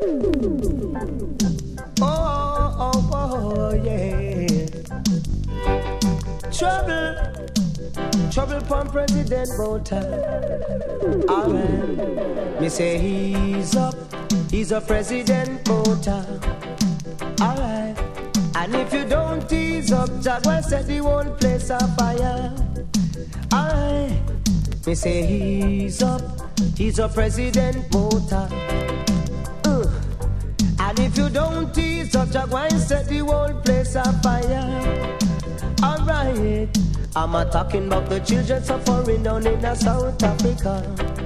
Oh, yeah. Trouble from President Bota. Alright. Me say he's a President Bota. Alright. And if you don't ease up, Jaguar set the whole place on fire. Alright. Me say he's a President Bota. And if you don't ease up, Jaguar set the whole place on fire. Alright. I'm a talking about the children suffering down in South Africa.